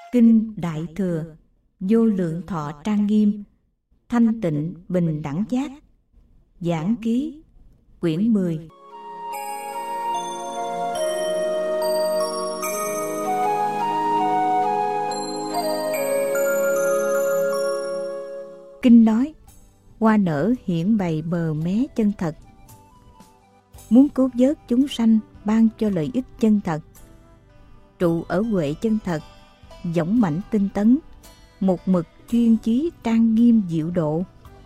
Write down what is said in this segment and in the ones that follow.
Kinh Đại Thừa, Vô Lượng Thọ Trang Nghiêm, Thanh Tịnh Bình Đẳng Giác. Giảng ký, quyển 10. Kinh nói, hoa nở hiển bày bờ mé chân thật. Muốn cứu vớt chúng sanh, ban cho lợi ích chân thật, trụ ở huệ chân thật, dũng mãnh tinh tấn, một mực chuyên chí trang nghiêm diệu độ.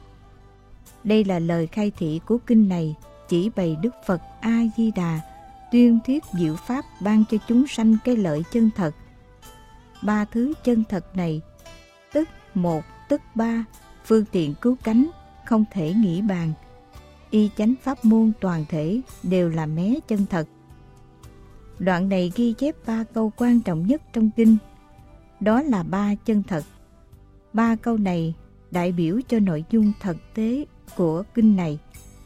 Đây là lời khai thị của kinh này, chỉ bày Đức Phật A Di Đà tuyên thuyết diệu pháp ban cho chúng sanh cái lợi chân thật. Ba thứ chân thật này, tức một, tức ba, phương tiện cứu cánh, không thể nghĩ bàn. Y chánh pháp môn toàn thể đều là mé chân thật. Đoạn này ghi chép ba câu quan trọng nhất trong kinh, đó là ba chân thật. Ba câu này đại biểu cho nội dung thực tế của kinh này,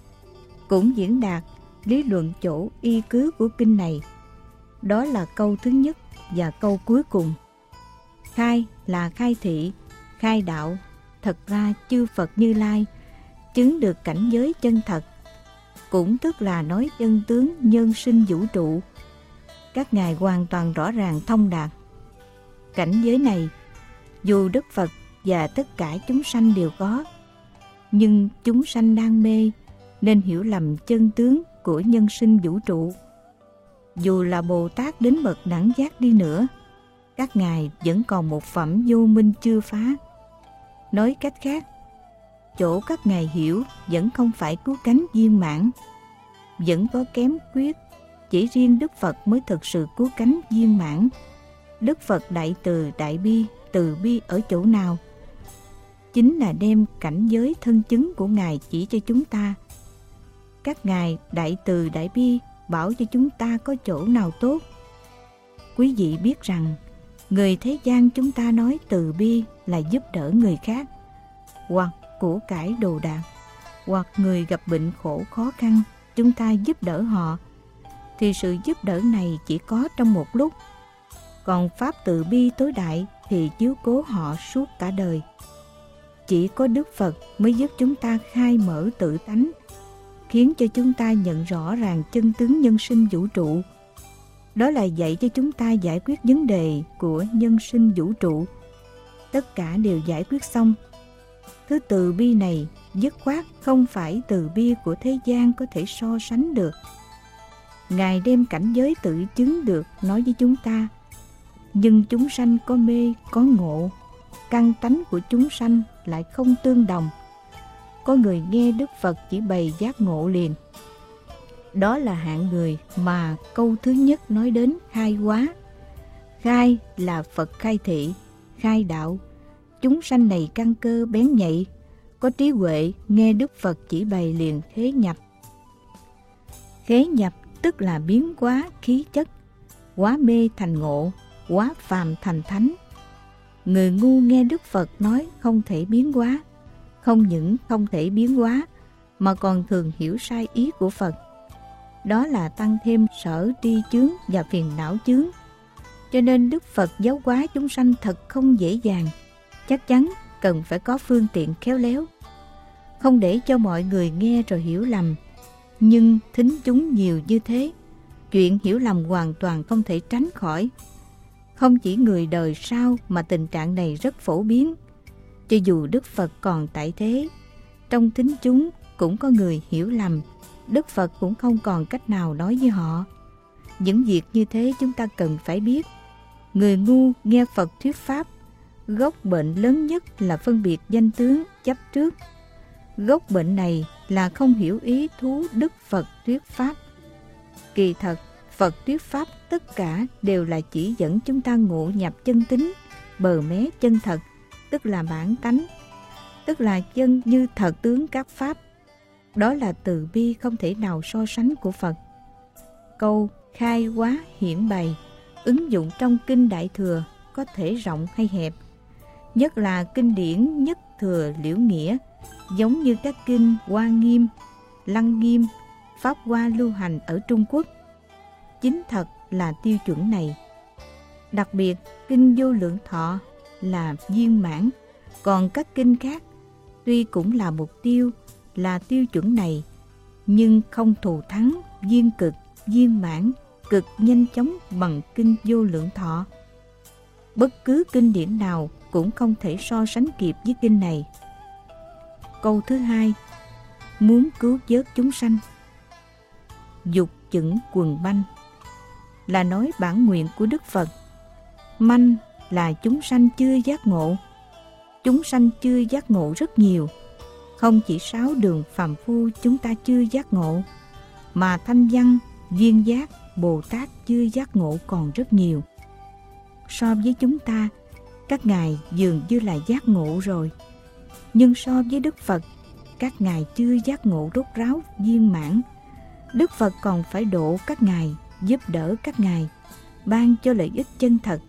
cũng diễn đạt lý luận chỗ y cứ của kinh này. Đó là câu thứ nhất và câu cuối cùng. Khai là khai thị, khai đạo. Thật ra chư Phật Như Lai chứng được cảnh giới chân thật, cũng tức là nói chân tướng nhân sinh vũ trụ. Các ngài hoàn toàn rõ ràng thông đạt. Cảnh giới này, dù Đức Phật và tất cả chúng sanh đều có, nhưng chúng sanh đang mê nên hiểu lầm chân tướng của nhân sinh vũ trụ. Dù là Bồ Tát đến bậc đẳng giác đi nữa, các ngài vẫn còn một phẩm vô minh chưa phá. Nói cách khác, chỗ các ngài hiểu vẫn không phải cứu cánh viên mãn, vẫn có kém khuyết. Chỉ riêng Đức Phật mới thực sự cứu cánh viên mãn. Đức Phật đại từ đại bi, từ bi ở chỗ nào? Chính là đem cảnh giới thân chứng của ngài chỉ cho chúng ta. Các ngài đại từ đại bi bảo cho chúng ta có chỗ nào tốt. Quý vị biết rằng người thế gian chúng ta nói từ bi là giúp đỡ người khác, hoặc của cải đồ đạc, hoặc người gặp bệnh khổ khó khăn, chúng ta giúp đỡ họ, thì sự giúp đỡ này chỉ có trong một lúc. Còn pháp từ bi tối đại thì chiếu cố họ suốt cả đời. Chỉ có Đức Phật mới giúp chúng ta khai mở tự tánh, khiến cho chúng ta nhận rõ ràng chân tướng nhân sinh vũ trụ. Đó là dạy cho chúng ta giải quyết vấn đề của nhân sinh vũ trụ. Tất cả đều giải quyết xong. Thứ từ bi này dứt khoát không phải từ bi của thế gian có thể so sánh được. Ngài đem cảnh giới tự chứng được nói với chúng ta. Nhưng chúng sanh có mê, có ngộ. Căn tánh của chúng sanh lại không tương đồng. Có người nghe Đức Phật chỉ bày giác ngộ liền. Đó là hạng người mà câu thứ nhất nói đến khai hóa. Khai là Phật khai thị, khai đạo. Chúng sanh này căn cơ bén nhạy, có trí huệ, nghe Đức Phật chỉ bày liền khế nhập. Khế nhập tức là biến hóa khí chất, hóa mê thành ngộ, hóa phàm thành thánh. Người ngu nghe Đức Phật nói không thể biến hóa, không những không thể biến hóa mà còn thường hiểu sai ý của Phật. Đó là tăng thêm sở tri chướng và phiền não chướng. Cho nên Đức Phật giáo hóa chúng sanh thật không dễ dàng. Chắc chắn cần phải có phương tiện khéo léo, không để cho mọi người nghe rồi hiểu lầm. Nhưng thính chúng nhiều như thế, chuyện hiểu lầm hoàn toàn không thể tránh khỏi. Không chỉ người đời sau mà tình trạng này rất phổ biến. Cho dù Đức Phật còn tại thế, trong thính chúng cũng có người hiểu lầm. Đức Phật cũng không còn cách nào nói với họ. Những việc như thế chúng ta cần phải biết. Người ngu nghe Phật thuyết pháp, gốc bệnh lớn nhất là phân biệt danh tướng, chấp trước. Gốc bệnh này là không hiểu ý thú Đức Phật thuyết pháp. Kỳ thật, Phật thuyết pháp tất cả đều là chỉ dẫn chúng ta ngộ nhập chân tính, bờ mé chân thật, tức là bản tánh, tức là chân như thật tướng các pháp. Đó là từ bi không thể nào so sánh của Phật. Câu khai hóa hiển bày ứng dụng trong kinh Đại Thừa có thể rộng hay hẹp, nhất là kinh điển Nhất Thừa Liễu Nghĩa, giống như các kinh Hoa Nghiêm, Lăng Nghiêm, Pháp Hoa lưu hành ở Trung Quốc. Chính thật là tiêu chuẩn này. Đặc biệt, kinh Vô Lượng Thọ là viên mãn, còn các kinh khác tuy cũng là mục tiêu, là tiêu chuẩn này, nhưng không thù thắng viên cực, viên mãn, cực nhanh chóng bằng kinh Vô Lượng Thọ. Bất cứ kinh điển nào cũng không thể so sánh kịp với kinh này. Câu thứ hai, muốn cứu vớt chúng sanh. Dục chững quần manh là nói bản nguyện của Đức Phật. Manh là chúng sanh chưa giác ngộ. Chúng sanh chưa giác ngộ rất nhiều. Không chỉ 6 đường phàm phu chúng ta chưa giác ngộ, mà Thanh Văn, Viên Giác, Bồ Tát chưa giác ngộ còn rất nhiều. So với chúng ta, các ngài dường như là giác ngộ rồi. Nhưng so với Đức Phật, các ngài chưa giác ngộ rốt ráo viên mãn. Đức Phật còn phải độ các ngài, giúp đỡ các ngài, ban cho lợi ích chân thật.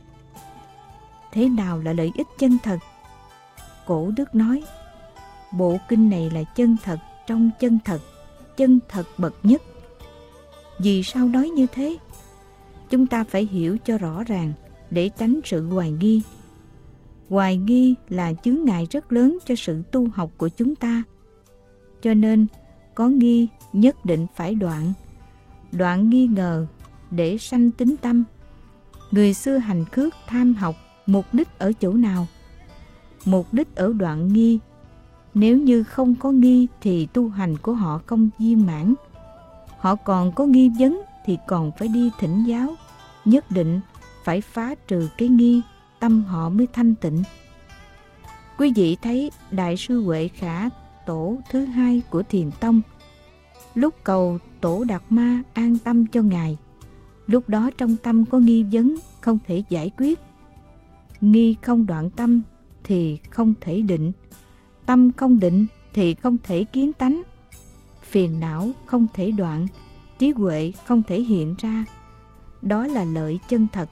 Thế nào là lợi ích chân thật? Cổ đức nói, bộ kinh này là chân thật trong chân thật bậc nhất. Vì sao nói như thế? Chúng ta phải hiểu cho rõ ràng để tránh sự hoài nghi. Hoài nghi là chướng ngại rất lớn cho sự tu học của chúng ta. Cho nên, có nghi nhất định phải đoạn. Đoạn nghi ngờ để sanh tín tâm. Người xưa hành khước tham học, mục đích ở chỗ nào? Mục đích ở đoạn nghi. Nếu như không có nghi thì tu hành của họ không viên mãn. Họ còn có nghi vấn thì còn phải đi thỉnh giáo. Nhất định phải phá trừ cái nghi, tâm họ mới thanh tịnh. Quý vị thấy Đại sư Huệ Khả, tổ thứ hai của Thiền Tông, lúc cầu Tổ Đạt Ma an tâm cho ngài, lúc đó trong tâm có nghi vấn không thể giải quyết. Nghi không đoạn tâm thì không thể định, tâm không định thì không thể kiến tánh, phiền não không thể đoạn, trí huệ không thể hiện ra. Đó là lợi chân thật.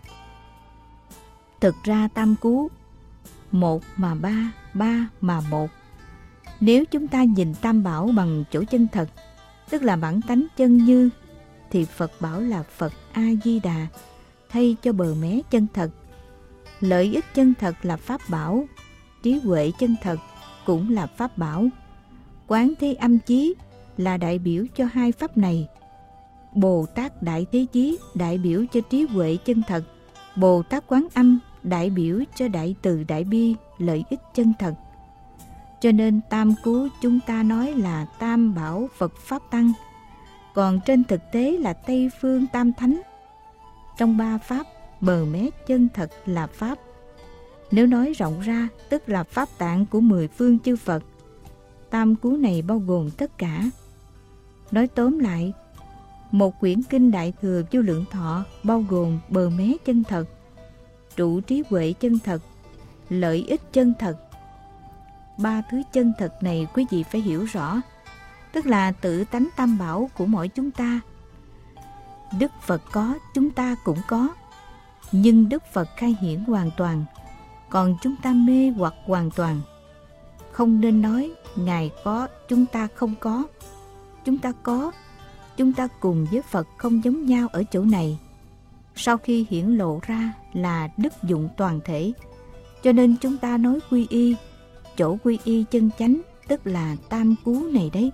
Thực ra tam cú, một mà ba, ba mà một. Nếu chúng ta nhìn tam bảo bằng chỗ chân thật, tức là bản tánh chân như, thì Phật bảo là Phật A-di-đà, thay cho bờ mé chân thật. Lợi ích chân thật là pháp bảo, trí huệ chân thật cũng là pháp bảo. Quán Thế Âm Chí là đại biểu cho hai pháp này. Bồ Tát Đại Thế Chí đại biểu cho trí huệ chân thật. Bồ Tát Quán Âm đại biểu cho đại từ đại bi, lợi ích chân thật. Cho nên tam cú chúng ta nói là tam bảo Phật Pháp Tăng, còn trên thực tế là Tây Phương Tam Thánh. Trong ba pháp, bờ mé chân thật là Pháp. Nếu nói rộng ra, tức là Pháp tạng của 10 phương chư Phật. Tam cú này bao gồm tất cả. Nói tóm lại, một quyển kinh Đại Thừa Vô Lượng Thọ bao gồm bờ mé chân thật, trụ trí huệ chân thật, lợi ích chân thật. Ba thứ chân thật này quý vị phải hiểu rõ, tức là tự tánh tam bảo của mỗi chúng ta. Đức Phật có, chúng ta cũng có, nhưng Đức Phật khai hiển hoàn toàn, còn chúng ta mê hoặc hoàn toàn. Không nên nói Ngài có, chúng ta không có. Chúng ta có, chúng ta cùng với Phật không giống nhau ở chỗ này. Sau khi hiển lộ ra là đức dụng toàn thể, cho nên chúng ta nói quy y, chỗ quy y chân chánh tức là tam cú này đấy.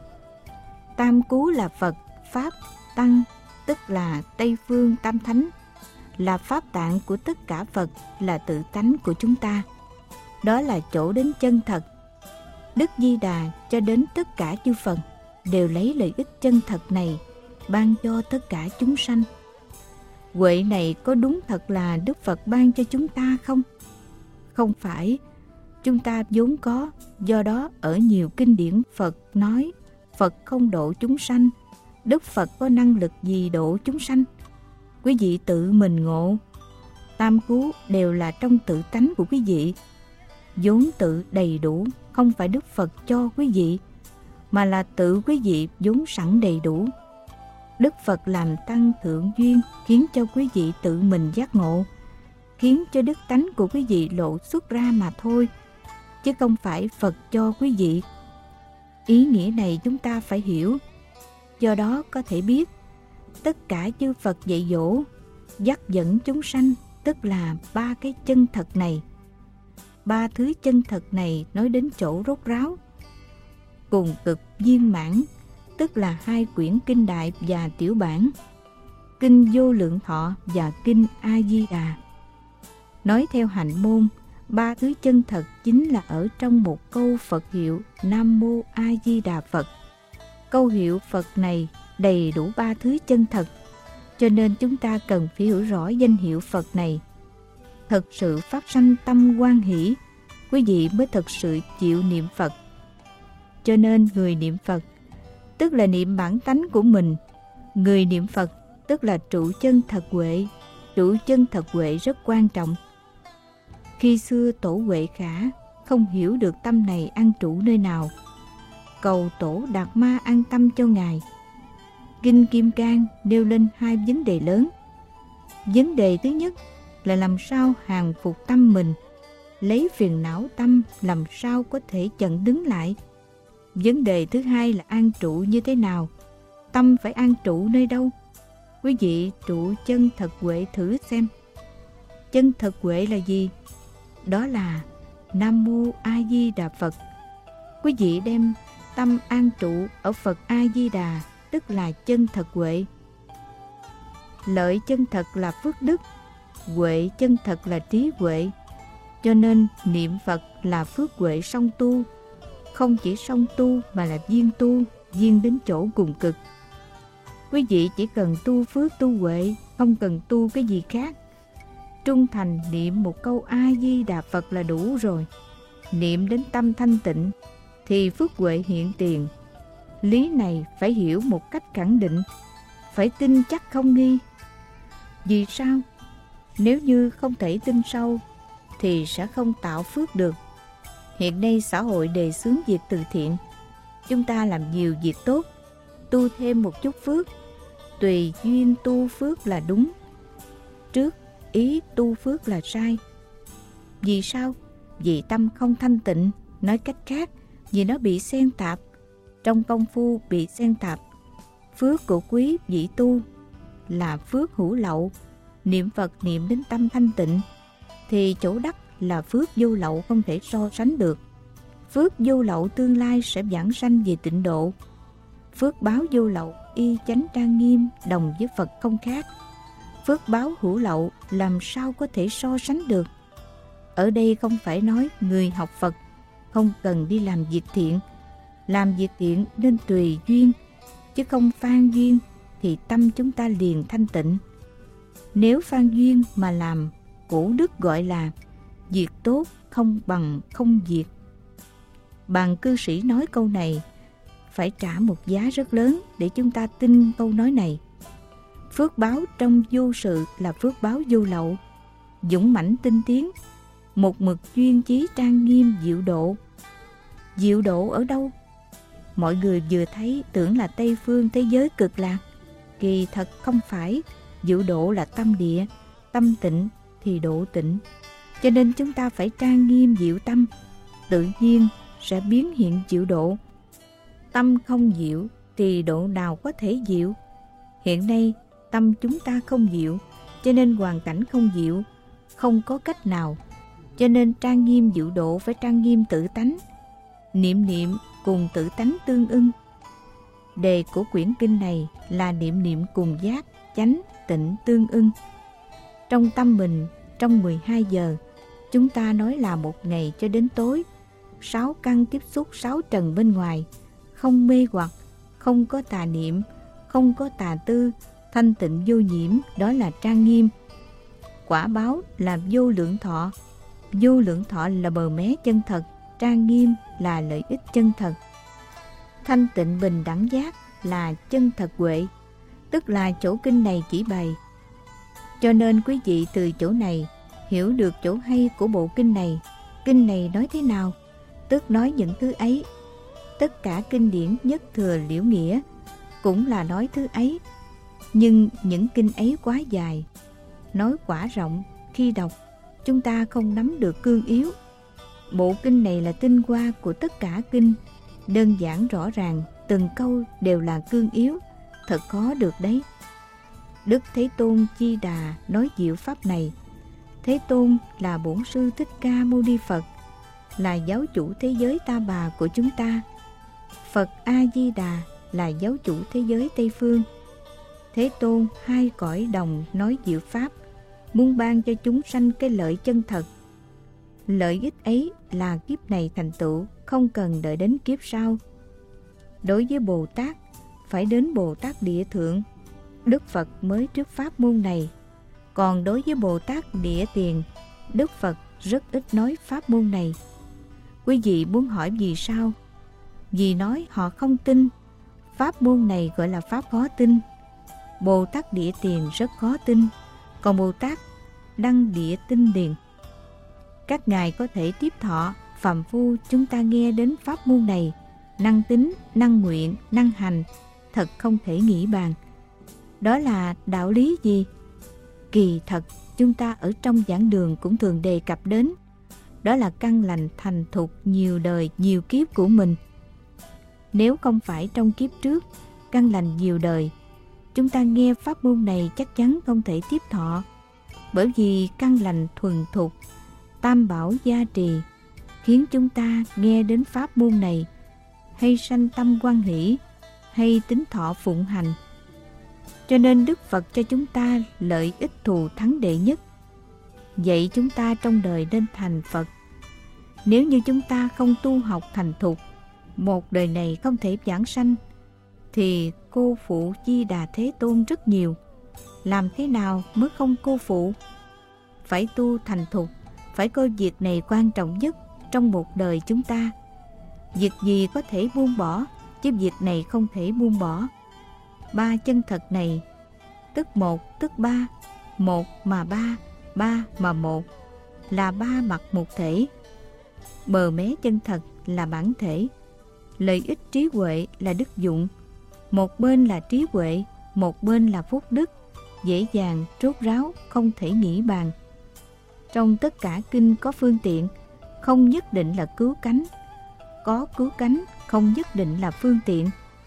Tam cú là Phật, Pháp, Tăng, tức là Tây Phương Tam Thánh, là Pháp tạng của tất cả Phật, là tự tánh của chúng ta. Đó là chỗ đến chân thật. Đức Di Đà cho đến tất cả chư Phật đều lấy lợi ích chân thật này ban cho tất cả chúng sanh. Huệ này có đúng thật là Đức Phật ban cho chúng ta không? Không phải. Chúng ta vốn có, do đó ở nhiều kinh điển Phật nói Phật không độ chúng sanh. Đức Phật có năng lực gì độ chúng sanh? Quý vị tự mình ngộ. Tam cú đều là trong tự tánh của quý vị, vốn tự đầy đủ, không phải Đức Phật cho quý vị, mà là tự quý vị vốn sẵn đầy đủ. Đức Phật làm tăng thượng duyên, khiến cho quý vị tự mình giác ngộ, khiến cho đức tánh của quý vị lộ xuất ra mà thôi, chứ không phải Phật cho quý vị. Ý nghĩa này chúng ta phải hiểu. Do đó có thể biết, tất cả chư Phật dạy dỗ, dắt dẫn chúng sanh tức là ba cái chân thật này. Ba thứ chân thật này nói đến chỗ rốt ráo. Cùng cực viên mãn, tức là hai quyển kinh đại và tiểu bản, kinh Vô Lượng Thọ và kinh A Di Đà. Nói theo hạnh môn, ba thứ chân thật chính là ở trong một câu Phật hiệu Nam Mô A Di Đà Phật. Câu hiệu Phật này đầy đủ ba thứ chân thật, cho nên chúng ta cần phải hiểu rõ danh hiệu Phật này. Thật sự phát sanh tâm hoan hỷ, quý vị mới thật sự chịu niệm Phật. Cho nên người niệm Phật tức là niệm bản tánh của mình. Người niệm Phật tức là trụ chân thật huệ. Trụ chân thật huệ rất quan trọng. Khi xưa Tổ Huệ Khả không hiểu được tâm này an trụ nơi nào, cầu Tổ Đạt Ma an tâm cho Ngài. Kinh Kim Cang nêu lên hai vấn đề lớn. Vấn đề thứ nhất là làm sao hàng phục tâm mình, lấy phiền não tâm làm sao có thể chặn đứng lại. Vấn đề thứ hai là an trụ như thế nào, tâm phải an trụ nơi đâu. Quý vị trụ chân thật huệ thử xem. Chân thật huệ là gì? Đó là Nam Mô A Di Đà Phật. Quý vị đem tâm an trụ ở Phật A Di Đà, tức là chân thật huệ. Lợi chân thật là phước đức, huệ chân thật là trí huệ. Cho nên niệm Phật là phước huệ song tu, không chỉ song tu mà là viên tu, viên đến chỗ cùng cực. Quý vị chỉ cần tu phước tu huệ, không cần tu cái gì khác. Trung thành niệm một câu A Di Đà Phật là đủ rồi. Niệm đến tâm thanh tịnh thì phước huệ hiện tiền. Lý này phải hiểu một cách khẳng định, phải tin chắc không nghi. Vì sao? Nếu như không thể tin sâu thì sẽ không tạo phước được. Hiện nay xã hội đề xướng việc từ thiện. Chúng ta làm nhiều việc tốt, tu thêm một chút phước. Tùy duyên tu phước là đúng, trước ý tu phước là sai. Vì sao? Vì tâm không thanh tịnh. Nói cách khác, vì nó bị xen tạp. Trong công phu bị xen tạp. Phước của quý vị tu là phước hữu lậu. Niệm Phật niệm đến tâm thanh tịnh thì chỗ đắc là phước vô lậu, không thể so sánh được. Phước vô lậu tương lai sẽ vãng sanh về tịnh độ. Phước báo vô lậu y chánh trang nghiêm, đồng với Phật không khác. Phước báo hữu lậu làm sao có thể so sánh được. Ở đây không phải nói người học Phật không cần đi làm việc thiện. Làm việc thiện nên tùy duyên, chứ không phan duyên thì tâm chúng ta liền thanh tịnh. Nếu phan duyên mà làm, cổ đức gọi là việc tốt không bằng không việc. Bàn cư sĩ nói câu này phải trả một giá rất lớn để chúng ta tin câu nói này. Phước báo trong vô sự là phước báo vô lậu, dũng mãnh tinh tiến, một mực chuyên chí trang nghiêm diệu độ. Diệu độ ở đâu? Mọi người vừa thấy tưởng là Tây phương thế giới cực lạc, kỳ thật không phải. Diệu độ là tâm địa, tâm tịnh thì độ tịnh. Cho nên chúng ta phải trang nghiêm diệu tâm, tự nhiên sẽ biến hiện diệu độ. Tâm không diệu thì độ nào có thể diệu? Hiện nay tâm chúng ta không diệu, cho nên hoàn cảnh không diệu, không có cách nào. Cho nên trang nghiêm diệu độ phải trang nghiêm tự tánh. Niệm niệm cùng tự tánh tương ưng. Đề của quyển kinh này là niệm niệm cùng giác, chánh, tịnh tương ưng. Trong tâm mình, trong 12 giờ, chúng ta nói là một ngày cho đến tối, 6 căn tiếp xúc 6 trần bên ngoài, không mê hoặc, không có tà niệm, không có tà tư, thanh tịnh vô nhiễm, đó là trang nghiêm. Quả báo là vô lượng thọ. Vô lượng thọ là bờ mé chân thật, trang nghiêm là lợi ích chân thật. Thanh tịnh bình đẳng giác là chân thật huệ, tức là chỗ kinh này chỉ bày. Cho nên quý vị từ chỗ này hiểu được chỗ hay của bộ kinh này. Kinh này nói thế nào? Tức nói những thứ ấy. Tất cả kinh điển nhất thừa liễu nghĩa cũng là nói thứ ấy. Nhưng những kinh ấy quá dài, nói quả rộng, khi đọc chúng ta không nắm được cương yếu. Bộ kinh này là tinh hoa của tất cả kinh, đơn giản rõ ràng, từng câu đều là cương yếu, thật khó được đấy. Đức Thế Tôn Chi Đà nói diệu pháp này, Thế Tôn là Bổn Sư Thích Ca Mâu Ni Phật, là giáo chủ thế giới Ta Bà của chúng ta. Phật A Di Đà là giáo chủ thế giới Tây Phương. Thế Tôn hai cõi đồng nói diệu pháp, muốn ban cho chúng sanh cái lợi chân thật. Lợi ích ấy là kiếp này thành tựu, không cần đợi đến kiếp sau. Đối với Bồ Tát, phải đến Bồ Tát Địa Thượng, Đức Phật mới trước pháp môn này. Còn đối với Bồ Tát Địa Tiền, Đức Phật rất ít nói pháp môn này. Quý vị muốn hỏi vì sao? Vì nói họ không tin. Pháp môn này gọi là pháp khó tin. Bồ Tát Địa Tiền rất khó tin, còn Bồ Tát Đăng Địa Tinh Điền, các ngài có thể tiếp thọ. Phàm phu chúng ta nghe đến pháp môn này, năng tín, năng nguyện, năng hành, thật không thể nghĩ bàn. Đó là đạo lý gì? Kỳ thật chúng ta ở trong giảng đường cũng thường đề cập đến. Đó là căn lành thành thục nhiều đời nhiều kiếp của mình. Nếu không phải trong kiếp trước căn lành nhiều đời, chúng ta nghe pháp môn này chắc chắn không thể tiếp thọ. Bởi vì căn lành thuần thục, tam bảo gia trì, khiến chúng ta nghe đến pháp môn này hay sanh tâm hoan hỷ, hay tính thọ phụng hành. Cho nên Đức Phật cho chúng ta lợi ích thù thắng đệ nhất, dạy chúng ta trong đời nên thành Phật. Nếu như chúng ta không tu học thành thục, một đời này không thể vãng sanh, thì cô phụ Di Đà Thế Tôn rất nhiều. Làm thế nào mới không cô phụ? Phải tu thành thục, phải coi việc này quan trọng nhất trong một đời chúng ta. Việc gì có thể buông bỏ, chứ việc này không thể buông bỏ. Ba chân thật này, tức một tức ba, một mà ba, ba mà một, là ba mặt một thể. Bờ mé chân thật là bản thể. Lợi ích trí huệ là đức dụng. Một bên là trí huệ, một bên là phúc đức, dễ dàng, rốt ráo, không thể nghĩ bàn. Trong tất cả kinh có phương tiện, không nhất định là cứu cánh. Có cứu cánh, không nhất định là phương tiện.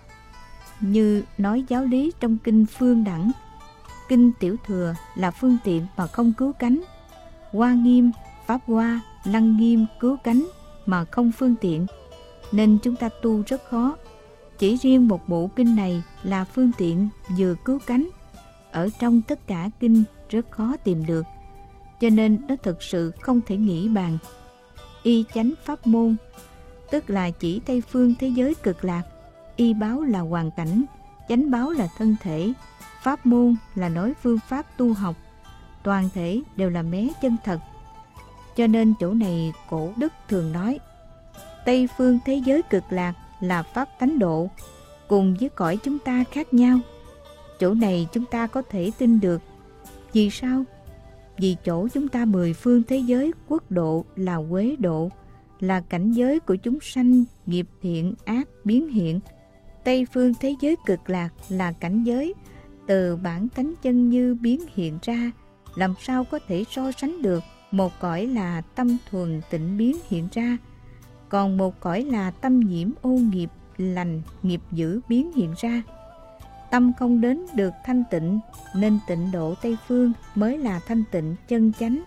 Như nói giáo lý trong kinh Phương Đẳng, kinh Tiểu Thừa là phương tiện mà không cứu cánh. Hoa Nghiêm, Pháp Hoa, Lăng Nghiêm cứu cánh mà không phương tiện. Nên chúng ta tu rất khó. Chỉ riêng một bộ kinh này là phương tiện vừa cứu cánh. Ở trong tất cả kinh rất khó tìm được. Cho nên nó thực sự không thể nghĩ bàn. Y chánh pháp môn, tức là chỉ Tây phương thế giới cực lạc. Y báo là hoàn cảnh, chánh báo là thân thể, pháp môn là nói phương pháp tu học. Toàn thể đều là mé chân thật. Cho nên chỗ này cổ đức thường nói Tây phương thế giới cực lạc là pháp tánh độ, cùng với cõi chúng ta khác nhau. Chỗ này chúng ta có thể tin được. Vì sao? Vì chỗ chúng ta 10 phương thế giới quốc độ là quế độ, là cảnh giới của chúng sanh nghiệp thiện ác biến hiện. Tây phương thế giới cực lạc là cảnh giới từ bản tánh chân như biến hiện ra, làm sao có thể so sánh được. Một cõi là tâm thuần tịnh biến hiện ra, còn một cõi là tâm nhiễm ô nghiệp lành nghiệp dữ biến hiện ra. Tâm không đến được thanh tịnh, nên tịnh độ Tây phương mới là thanh tịnh chân chánh.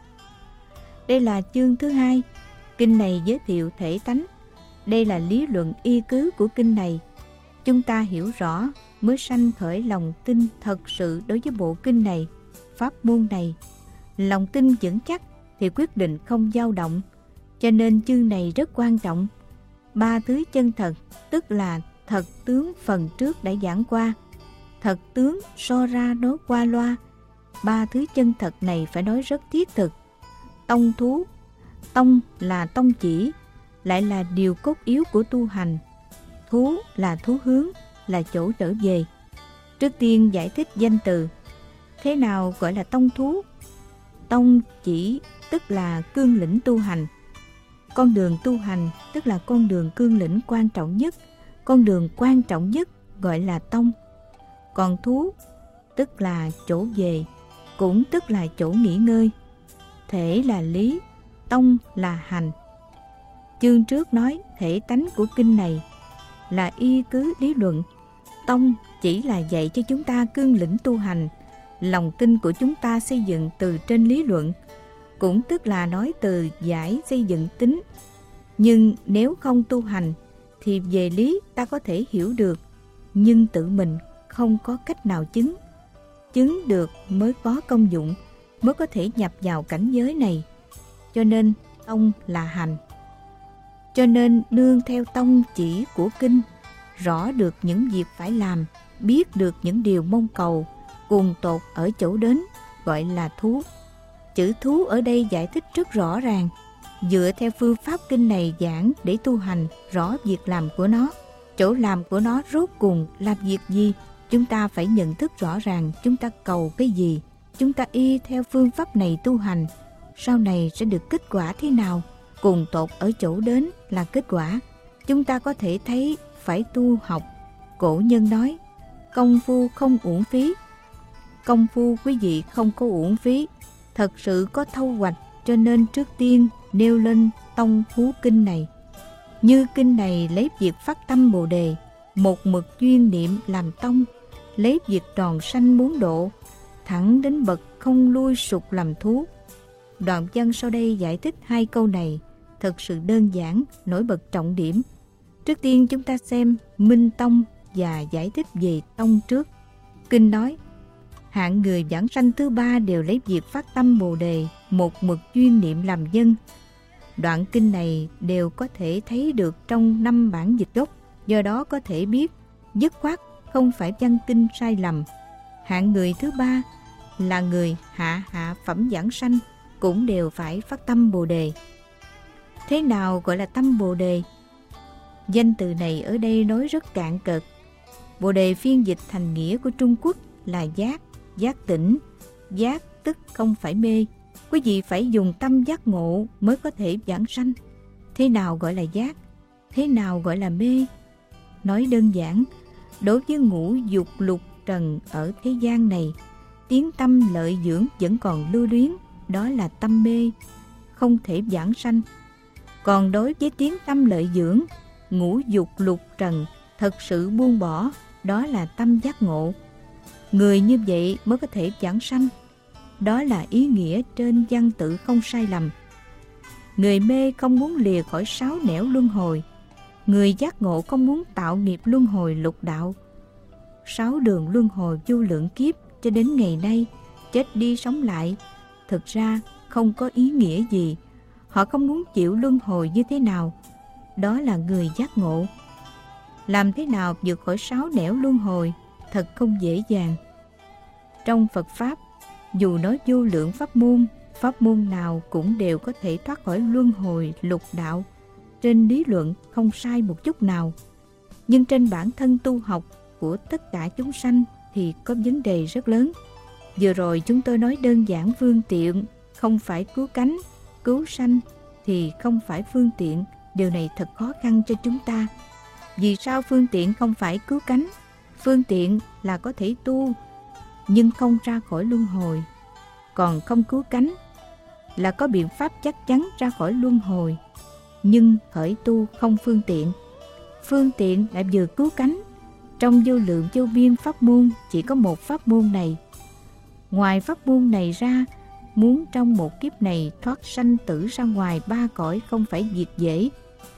Đây là chương thứ 2. Kinh này giới thiệu thể tánh. Đây là lý luận y cứ của kinh này. Chúng ta hiểu rõ mới sanh khởi lòng tin thật sự đối với bộ kinh này, pháp môn này. Lòng tin vững chắc thì quyết định không dao động. Cho nên chương này rất quan trọng. 3 thứ chân thật, tức là thật tướng phần trước đã giảng qua. Thật tướng so ra nói qua loa. 3 thứ chân thật này phải nói rất thiết thực. Tông thú, tông là tông chỉ, lại là điều cốt yếu của tu hành. Thú là thú hướng, là chỗ trở về. Trước tiên giải thích danh từ. Thế nào gọi là tông thú? Tông chỉ tức là cương lĩnh tu hành. Con đường tu hành tức là con đường cương lĩnh quan trọng nhất. Con đường quan trọng nhất gọi là tông. Còn thú tức là chỗ về, cũng tức là chỗ nghỉ ngơi. Thể là lý, tông là hành. Chương trước nói thể tánh của kinh này là y cứ lý luận. Tông chỉ là dạy cho chúng ta cương lĩnh tu hành. Lòng tin của chúng ta xây dựng từ trên lý luận. cũng tức là nói từ giải xây dựng tính. Nhưng nếu không tu hành thì về lý ta có thể hiểu được, nhưng tự mình không có cách nào chứng. Chứng được mới có công dụng, mới có thể nhập vào cảnh giới này. Cho nên tông là hành. Cho nên nương theo tông chỉ của kinh, rõ được những việc phải làm, biết được những điều mong cầu, cùng tột ở chỗ đến, gọi là thú. Chữ thú ở đây giải thích rất rõ ràng, dựa theo phương pháp kinh này giảng để tu hành rõ việc làm của nó. Chỗ làm của nó rốt cùng là việc gì? Chúng ta phải nhận thức rõ ràng chúng ta cầu cái gì. Chúng ta y theo phương pháp này tu hành, sau này sẽ được kết quả thế nào? Cùng tột ở chỗ đến là kết quả. Chúng ta có thể thấy phải tu học. Cổ nhân nói, công phu không uổng phí. Công phu quý vị không có uổng phí, thật sự có thâu hoạch, cho nên trước tiên nêu lên tông phú kinh này. Như kinh này lấy việc phát tâm Bồ Đề, một mực chuyên niệm làm tông, lấy việc tròn sanh muốn độ, thẳng đến bậc không lui sụt làm thú. Đoạn văn sau đây giải thích hai câu này, thật sự đơn giản, nổi bật trọng điểm. Trước tiên chúng ta xem minh tông và giải thích về tông trước. Kinh nói, hạng người vãng sanh thứ ba đều lấy việc phát tâm Bồ Đề, một mực chuyên niệm làm nhân. Đoạn kinh này đều có thể thấy được trong 5 bản dịch gốc, do đó có thể biết dứt khoát không phải văn kinh sai lầm. Hạng người thứ ba là người hạ phẩm vãng sanh, cũng đều phải phát tâm Bồ Đề. Thế nào gọi là tâm Bồ Đề? Danh từ này ở đây nói rất cạn cợt. Bồ Đề phiên dịch thành nghĩa của Trung Quốc là giác, giác tỉnh. Giác tức không phải mê. Quý vị phải dùng tâm giác ngộ mới có thể vãng sanh. Thế nào gọi là giác? Thế nào gọi là mê? Nói đơn giản, đối với ngũ dục lục trần ở thế gian này, tiếng tâm lợi dưỡng vẫn còn lưu luyến, đó là tâm mê, không thể vãng sanh. Còn đối với tiếng tâm lợi dưỡng, ngũ dục lục trần thật sự buông bỏ, đó là tâm giác ngộ. Người như vậy mới có thể vãng sanh. Đó là ý nghĩa trên văn tự không sai lầm. Người mê không muốn lìa khỏi 6 nẻo luân hồi. Người giác ngộ không muốn tạo nghiệp luân hồi lục đạo. 6 đường luân hồi vô lượng kiếp cho đến ngày nay, chết đi sống lại, thực ra không có ý nghĩa gì. Họ không muốn chịu luân hồi như thế nào. Đó là người giác ngộ. Làm thế nào vượt khỏi 6 nẻo luân hồi thật không dễ dàng. Trong Phật Pháp, dù nói vô lượng pháp môn nào cũng đều có thể thoát khỏi luân hồi lục đạo. Trên lý luận không sai một chút nào. Nhưng trên bản thân tu học của tất cả chúng sanh thì có vấn đề rất lớn. Vừa rồi chúng tôi nói đơn giản phương tiện không phải cứu cánh, cứu sanh thì không phải phương tiện. Điều này thật khó khăn cho chúng ta. Vì sao phương tiện không phải cứu cánh? Phương tiện là có thể tu nhưng không ra khỏi luân hồi. Còn không cứu cánh là có biện pháp chắc chắn ra khỏi luân hồi, nhưng khởi tu không phương tiện. Phương tiện lại vừa cứu cánh. Trong vô lượng vô biên pháp môn chỉ có một pháp môn này. Ngoài pháp môn này ra, muốn trong một kiếp này thoát sanh tử ra ngoài 3 cõi không phải việc dễ.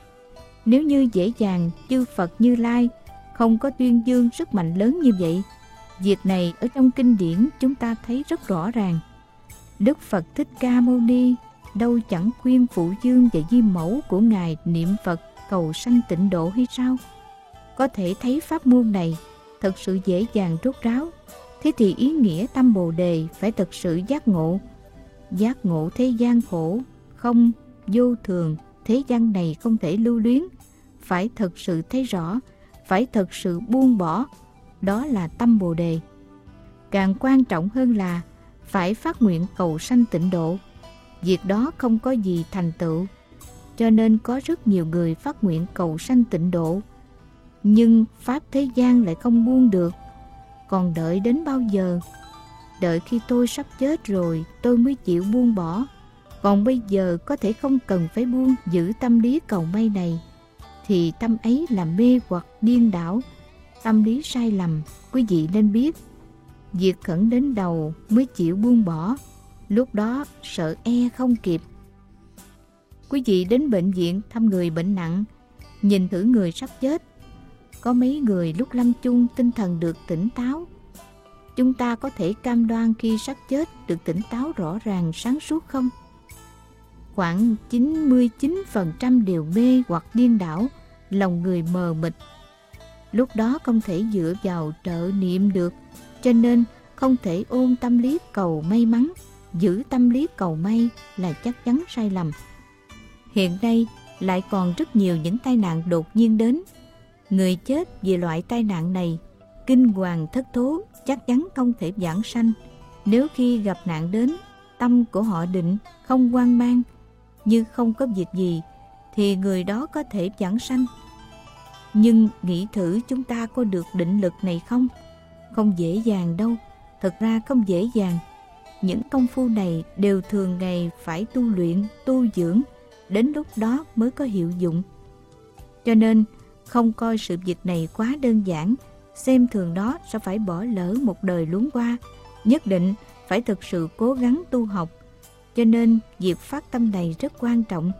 Nếu như dễ dàng, chư Phật Như Lai không có tuyên dương sức mạnh lớn như vậy. Việc này ở trong kinh điển chúng ta thấy rất rõ ràng. Đức Phật Thích Ca Mâu Ni đâu chẳng khuyên phụ dương và di mẫu của Ngài niệm Phật cầu sanh tịnh độ hay sao? Có thể thấy pháp môn này thật sự dễ dàng rốt ráo. Thế thì ý nghĩa tâm Bồ Đề phải thật sự giác ngộ. Giác ngộ thế gian khổ, không, vô thường, thế gian này không thể lưu luyến. Phải thật sự thấy rõ, phải thật sự buông bỏ. Đó là tâm Bồ Đề. Càng quan trọng hơn là phải phát nguyện cầu sanh tịnh độ. Việc đó không có gì thành tựu. Cho nên có rất nhiều người phát nguyện cầu sanh tịnh độ, nhưng pháp thế gian lại không buông được. Còn đợi đến bao giờ? Đợi khi tôi sắp chết rồi tôi mới chịu buông bỏ. Còn bây giờ có thể không cần phải buông, giữ tâm lý cầu may này, thì tâm ấy là mê hoặc điên đảo, tâm lý sai lầm. Quý vị nên biết, việc khẩn đến đầu mới chịu buông bỏ. lúc đó sợ e không kịp. Quý vị đến bệnh viện thăm người bệnh nặng, nhìn thử người sắp chết. Có mấy người lúc lâm chung tinh thần được tỉnh táo. Chúng ta có thể cam đoan khi sắp chết được tỉnh táo rõ ràng sáng suốt không? Khoảng 99% đều mê hoặc điên đảo, lòng người mờ mịt. Lúc đó không thể dựa vào trợ niệm được, cho nên không thể ôm tâm lý cầu may mắn. Giữ tâm lý cầu may là chắc chắn sai lầm. Hiện nay lại còn rất nhiều những tai nạn đột nhiên đến. Người chết vì loại tai nạn này kinh hoàng thất thố, chắc chắn không thể vãng sanh. Nếu khi gặp nạn đến, tâm của họ định, không hoang mang, như không có việc gì, thì người đó có thể vãng sanh. Nhưng nghĩ thử chúng ta có được định lực này không? Không dễ dàng đâu, thật ra không dễ dàng. Những công phu này đều thường ngày phải tu luyện, tu dưỡng, đến lúc đó mới có hiệu dụng. Cho nên, không coi sự việc này quá đơn giản, xem thường đó sẽ phải bỏ lỡ một đời luống qua, nhất định phải thực sự cố gắng tu học. Cho nên, việc phát tâm này rất quan trọng.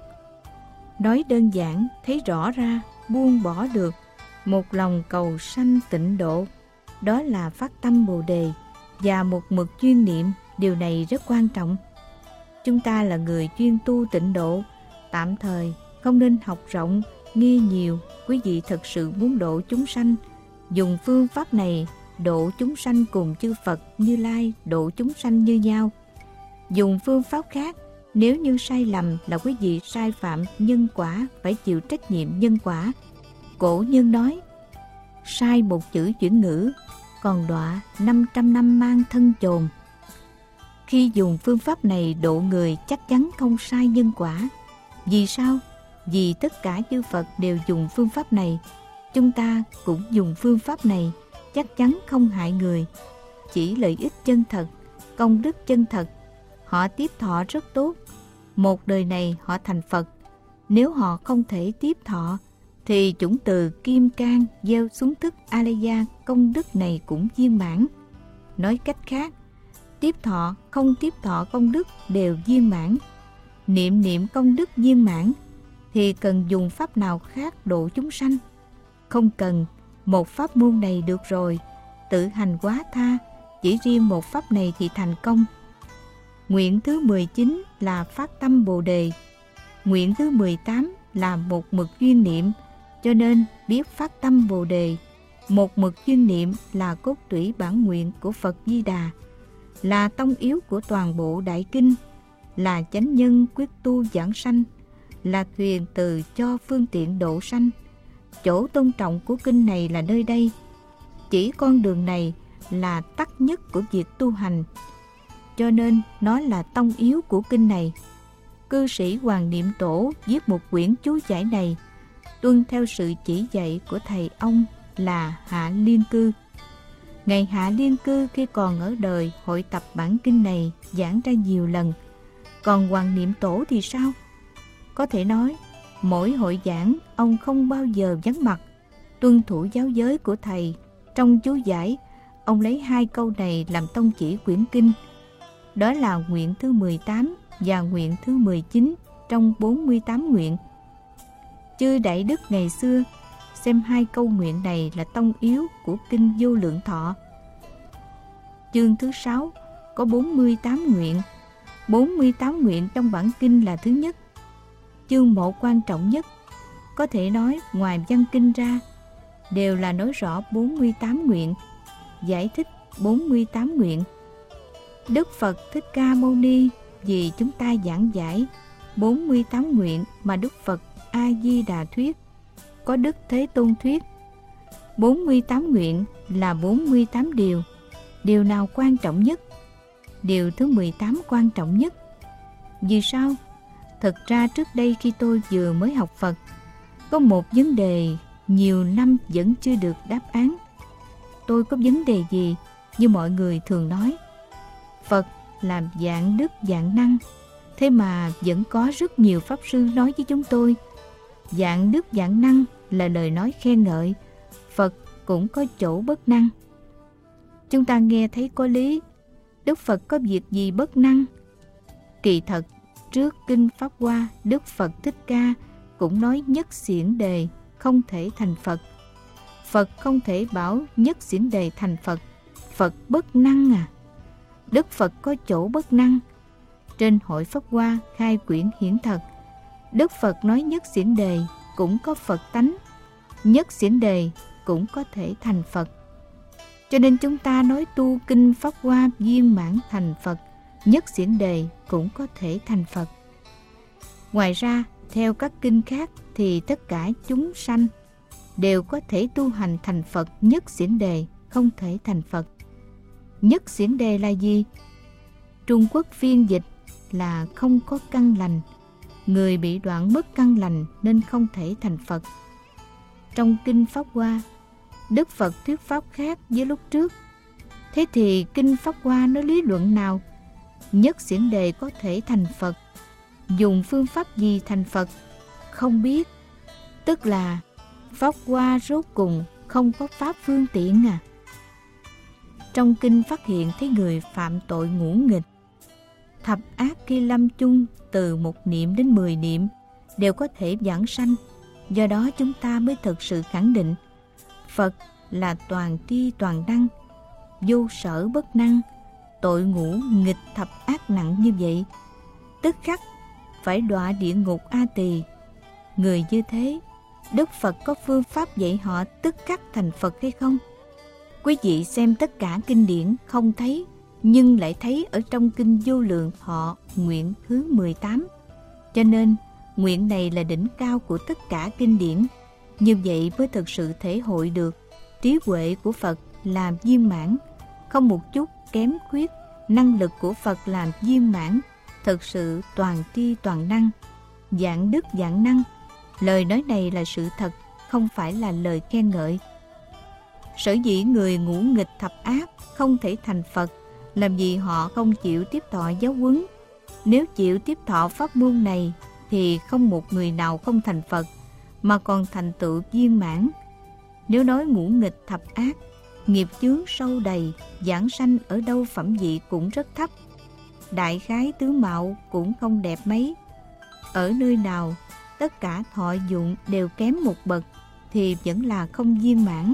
Nói đơn giản, thấy rõ ra, buông bỏ được, một lòng cầu sanh tịnh độ, đó là phát tâm Bồ Đề, và một mực chuyên niệm, điều này rất quan trọng. Chúng ta là người chuyên tu tịnh độ, tạm thời không nên học rộng, nghe nhiều. Quý vị thật sự muốn độ chúng sanh, dùng phương pháp này độ chúng sanh cùng chư Phật Như Lai độ chúng sanh như nhau. Dùng phương pháp khác, nếu như sai lầm là quý vị sai phạm nhân quả, phải chịu trách nhiệm nhân quả. Cổ nhân nói, sai một chữ chuyển ngữ, còn đọa 500 năm mang thân chồn. Khi dùng phương pháp này độ người chắc chắn không sai nhân quả. Vì sao? Vì tất cả chư Phật đều dùng phương pháp này. Chúng ta cũng dùng phương pháp này, chắc chắn không hại người. Chỉ lợi ích chân thật, công đức chân thật. Họ tiếp thọ rất tốt. Một đời này họ thành Phật. Nếu họ không thể tiếp thọ, thì chủng từ kim cang gieo xuống thức Alaya, công đức này cũng viên mãn. Nói cách khác, tiếp thọ, không tiếp thọ công đức đều viên mãn. Niệm niệm công đức viên mãn, thì cần dùng pháp nào khác độ chúng sanh? Không cần, một pháp môn này được rồi, tự hành quá tha, chỉ riêng một pháp này thì thành công. Nguyện thứ 19 là phát tâm Bồ Đề. Nguyện thứ 18 là một mực chuyên niệm, cho nên biết phát tâm Bồ Đề. Một mực chuyên niệm là cốt tủy bản nguyện của Phật Di Đà, là tông yếu của toàn bộ Đại Kinh, là chánh nhân quyết tu giảng sanh, là thuyền từ cho phương tiện độ sanh. Chỗ tôn trọng của kinh này là nơi đây. Chỉ con đường này là tắc nhất của việc tu hành, cho nên nó là tông yếu của kinh này. Cư sĩ Hoàng Niệm Tổ viết một quyển chú giải này, tuân theo sự chỉ dạy của thầy ông là Hạ Liên Cư. Ngài Hạ Liên Cư khi còn ở đời hội tập bản kinh này giảng ra nhiều lần. Còn Hoàng Niệm Tổ thì sao? Có thể nói, mỗi hội giảng ông không bao giờ vắng mặt, tuân thủ giáo giới của thầy. Trong chú giải, ông lấy 2 câu này làm tông chỉ quyển kinh. Đó là nguyện thứ 18 và nguyện thứ 19 trong 48 nguyện. Chư Đại Đức ngày xưa xem 2 câu nguyện này là tông yếu của kinh Vô Lượng Thọ. Chương thứ 6 có 48 nguyện. 48 nguyện trong bản kinh là thứ nhất. Chương 1 quan trọng nhất. Có thể nói ngoài văn kinh ra đều là nói rõ 48 nguyện, giải thích 48 nguyện. Đức Phật Thích Ca Mâu Ni vì chúng ta giảng giải 48 nguyện mà Đức Phật A Di Đà thuyết, có Đức Thế Tôn thuyết. 48 nguyện là 48 điều. Điều nào quan trọng nhất? Điều thứ 18 quan trọng nhất. Vì sao? Thật ra trước đây khi tôi vừa mới học Phật, có một vấn đề nhiều năm vẫn chưa được đáp án. Tôi có vấn đề gì? Như mọi người thường nói, Phật làm dạng đức dạng năng. Thế mà vẫn có rất nhiều Pháp Sư nói với chúng tôi, dạng đức dạng năng là lời nói khen ngợi, Phật cũng có chỗ bất năng. Chúng ta nghe thấy có lý. Đức Phật có việc gì bất năng? Kỳ thật, trước Kinh Pháp Hoa, Đức Phật Thích Ca cũng nói nhất xiển đề không thể thành Phật. Phật không thể bảo nhất xiển đề thành Phật. Phật bất năng à? Đức Phật có chỗ bất năng. Trên Hội Pháp Hoa khai quyển hiển thật, Đức Phật nói nhất xiển đề cũng có Phật tánh, nhất xiển đề cũng có thể thành Phật. Cho nên chúng ta nói tu Kinh Pháp Hoa viên mãn thành Phật, nhất xiển đề cũng có thể thành Phật. Ngoài ra, theo các kinh khác thì tất cả chúng sanh đều có thể tu hành thành Phật, nhất xiển đề không thể thành Phật. Nhất xiển đề là gì? Trung Quốc phiên dịch là không có căn lành, người bị đoạn mất căn lành nên không thể thành Phật. Trong Kinh Pháp Hoa, Đức Phật thuyết pháp khác với lúc trước. Thế thì Kinh Pháp Hoa nói lý luận nào? Nhất xiển đề có thể thành Phật. Dùng phương pháp gì thành Phật? Không biết. Tức là Pháp Hoa rốt cùng không có pháp phương tiện à? Trong kinh phát hiện thấy người phạm tội ngũ nghịch, thập ác khi lâm chung từ 1 niệm đến 10 niệm đều có thể vãng sanh. Do đó chúng ta mới thực sự khẳng định Phật là toàn tri toàn năng, vô sở bất năng. Tội ngũ nghịch thập ác nặng như vậy, tức khắc phải đọa địa ngục A Tỳ. Người như thế, Đức Phật có phương pháp dạy họ tức khắc thành Phật hay không? Quý vị xem tất cả kinh điển không thấy, nhưng lại thấy ở trong Kinh Vô Lượng Thọ nguyện thứ 18. Cho nên, nguyện này là đỉnh cao của tất cả kinh điển. Như vậy mới thực sự thể hội được trí huệ của Phật làm viên mãn, không một chút kém khuyết. Năng lực của Phật làm viên mãn, thực sự toàn tri toàn năng, vạn đức vạn năng. Lời nói này là sự thật, không phải là lời khen ngợi. Sở dĩ người ngũ nghịch thập ác không thể thành Phật, làm gì họ không chịu tiếp thọ giáo huấn. Nếu chịu tiếp thọ pháp môn này thì không một người nào không thành Phật, mà còn thành tựu viên mãn. Nếu nói ngũ nghịch thập ác, nghiệp chướng sâu đầy, giảng sanh ở đâu phẩm vị cũng rất thấp, đại khái tướng mạo cũng không đẹp mấy. Ở nơi nào tất cả thọ dụng đều kém một bậc thì vẫn là không viên mãn.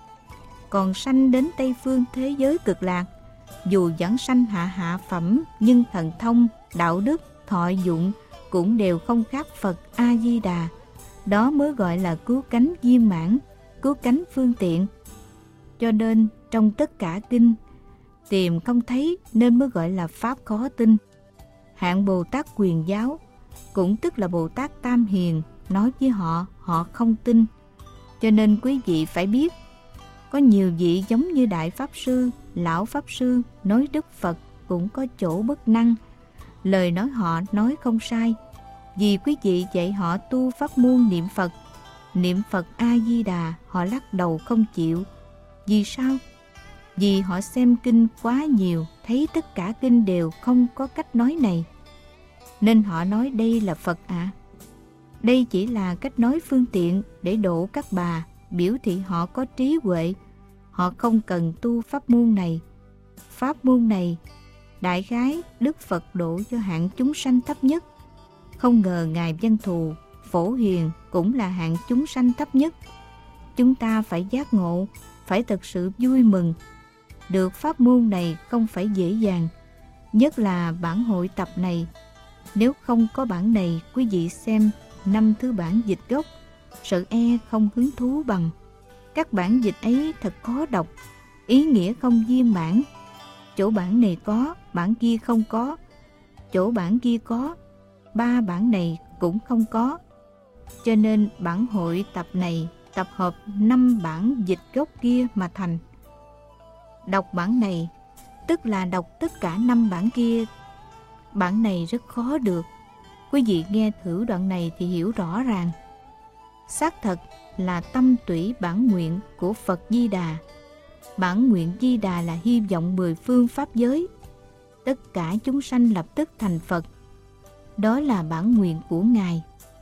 Còn sanh đến Tây phương thế giới cực lạc, dù giảng sanh hạ phẩm, nhưng thần thông, đạo đức, thọ dụng cũng đều không khác Phật A-di-đà. Đó mới gọi là cứu cánh viên mãn, cứu cánh phương tiện. Cho nên trong tất cả kinh tìm không thấy nên mới gọi là pháp khó tin. Hạng Bồ Tát Quyền Giáo, cũng tức là Bồ Tát Tam Hiền, nói với họ, họ không tin. Cho nên quý vị phải biết, có nhiều vị giống như Đại Pháp Sư, Lão Pháp Sư nói Đức Phật cũng có chỗ bất năng. Lời nói họ nói không sai, vì quý vị dạy họ tu pháp môn niệm Phật A-di-đà, họ lắc đầu không chịu. Vì sao? Vì họ xem kinh quá nhiều, thấy tất cả kinh đều không có cách nói này, nên họ nói đây là Phật ạ. Đây chỉ là cách nói phương tiện để độ các bà, biểu thị họ có trí huệ. Họ không cần tu pháp môn này. Pháp môn này, đại khái Đức Phật độ cho hạng chúng sanh thấp nhất. Không ngờ Ngài Văn Thù, Phổ Hiền cũng là hạng chúng sanh thấp nhất. Chúng ta phải giác ngộ, phải thật sự vui mừng. Được pháp môn này không phải dễ dàng, nhất là bản hội tập này. Nếu không có bản này, quý vị xem 5 thứ bản dịch gốc, sợ e không hứng thú bằng. Các bản dịch ấy thật khó đọc, ý nghĩa không viên mãn. Chỗ bản này có, bản kia không có. Chỗ bản kia có, 3 bản này cũng không có. Cho nên bản hội tập này tập hợp 5 bản dịch gốc kia mà thành. Đọc bản này tức là đọc tất cả 5 bản kia. Bản này rất khó được. Quý vị nghe thử đoạn này thì hiểu rõ ràng. Xác thật là tâm tủy bản nguyện của Phật Di Đà. Bản nguyện Di Đà là hy vọng 10 phương pháp giới, tất cả chúng sanh lập tức thành Phật. Đó là bản nguyện của Ngài.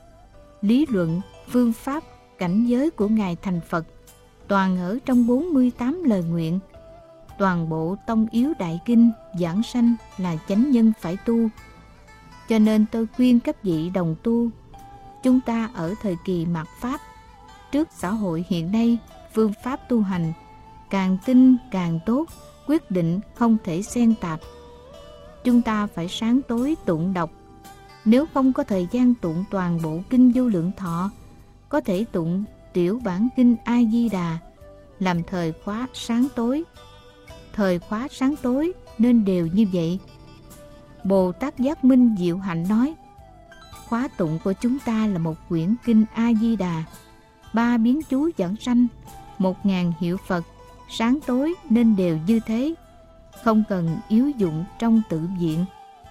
Lý luận, phương pháp, cảnh giới của Ngài thành Phật toàn ở trong 48 lời nguyện. Toàn bộ tông yếu đại kinh giảng sanh là chánh nhân phải tu. Cho nên tôi khuyên các vị đồng tu, chúng ta ở thời kỳ mạt Pháp, trước xã hội hiện nay, phương pháp tu hành càng tinh càng tốt, quyết định không thể xen tạp. Chúng ta phải sáng tối tụng đọc. Nếu không có thời gian tụng toàn bộ kinh Vô Lượng Thọ, có thể tụng tiểu bản kinh A Di Đà, làm thời khóa sáng tối. Thời khóa sáng tối nên đều như vậy. Bồ Tát Giác Minh Diệu Hạnh nói, khóa tụng của chúng ta là một quyển kinh A Di Đà, 3 biến chú giảng sanh, 1000 hiệu Phật, sáng tối nên đều như thế, không cần yếu dụng trong tự viện.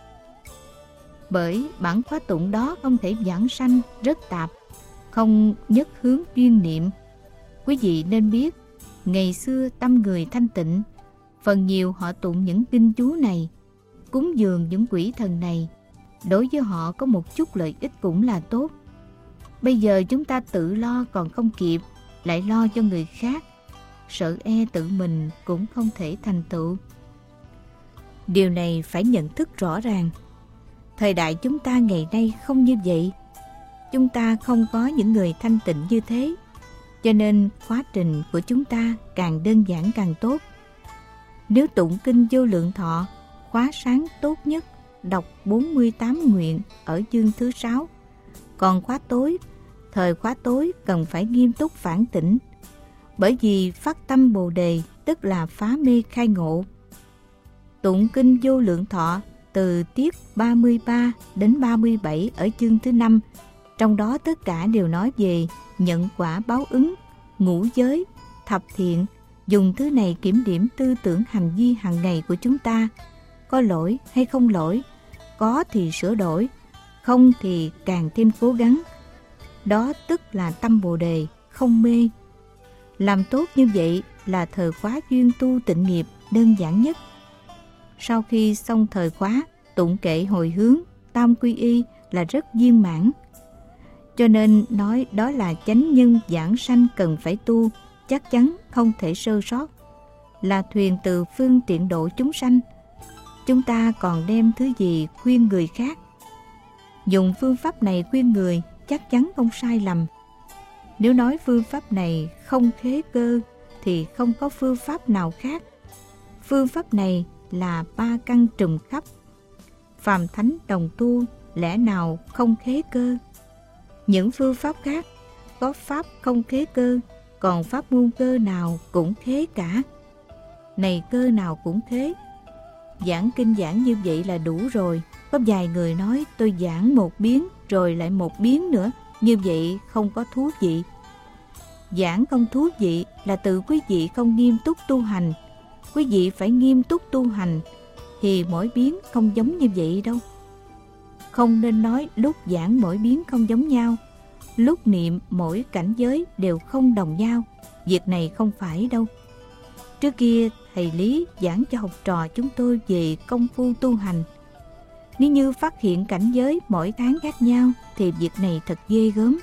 Bởi bản khóa tụng đó không thể giảng sanh, rất tạp, không nhất hướng chuyên niệm. Quý vị nên biết, ngày xưa tâm người thanh tịnh, phần nhiều họ tụng những kinh chú này, cúng dường những quỷ thần này, đối với họ có một chút lợi ích cũng là tốt. Bây giờ chúng ta tự lo còn không kịp, lại lo cho người khác, sợ e tự mình cũng không thể thành tựu. Điều này phải nhận thức rõ ràng. Thời đại chúng ta ngày nay không như vậy. Chúng ta không có những người thanh tịnh như thế, cho nên khóa trình của chúng ta càng đơn giản càng tốt. Nếu tụng kinh Vô Lượng Thọ, khóa sáng tốt nhất đọc 48 nguyện ở chương thứ 6. Còn khóa tối, thời khóa tối cần phải nghiêm túc phản tỉnh, bởi vì phát tâm Bồ Đề tức là phá mê khai ngộ. Tụng kinh Vô Lượng Thọ từ tiết 33 đến 37 ở chương thứ 5, trong đó tất cả đều nói về nhận quả báo ứng, ngũ giới, thập thiện, dùng thứ này kiểm điểm tư tưởng hành vi hàng ngày của chúng ta, có lỗi hay không lỗi, có thì sửa đổi, không thì càng thêm cố gắng. Đó tức là tâm Bồ Đề, không mê. Làm tốt như vậy là thời khóa duyên tu tịnh nghiệp đơn giản nhất. Sau khi xong thời khóa, tụng kệ hồi hướng, tam quy y là rất viên mãn. Cho nên nói đó là chánh nhân giảng sanh cần phải tu, chắc chắn không thể sơ sót. Là thuyền từ phương tiện độ chúng sanh. Chúng ta còn đem thứ gì khuyên người khác? Dùng phương pháp này khuyên người chắc chắn không sai lầm. Nếu nói phương pháp này không khế cơ thì không có phương pháp nào khác. Phương pháp này là 3 căn trùm khắp. Phàm thánh đồng tu lẽ nào không khế cơ? Những phương pháp khác có pháp không khế cơ, còn pháp môn cơ nào cũng khế cả. Này cơ nào cũng khế. Giảng kinh giảng như vậy là đủ rồi. Có vài người nói tôi giảng một biến rồi lại một biến nữa, như vậy không có thú vị. Giảng không thú vị là tự quý vị không nghiêm túc tu hành. Quý vị phải nghiêm túc tu hành thì mỗi biến không giống như vậy đâu. Không nên nói lúc giảng mỗi biến không giống nhau, lúc niệm mỗi cảnh giới đều không đồng nhau. Việc này không phải đâu. Trước kia thầy Lý giảng cho học trò chúng tôi về công phu tu hành. Nếu như phát hiện cảnh giới mỗi tháng khác nhau thì việc này thật ghê gớm.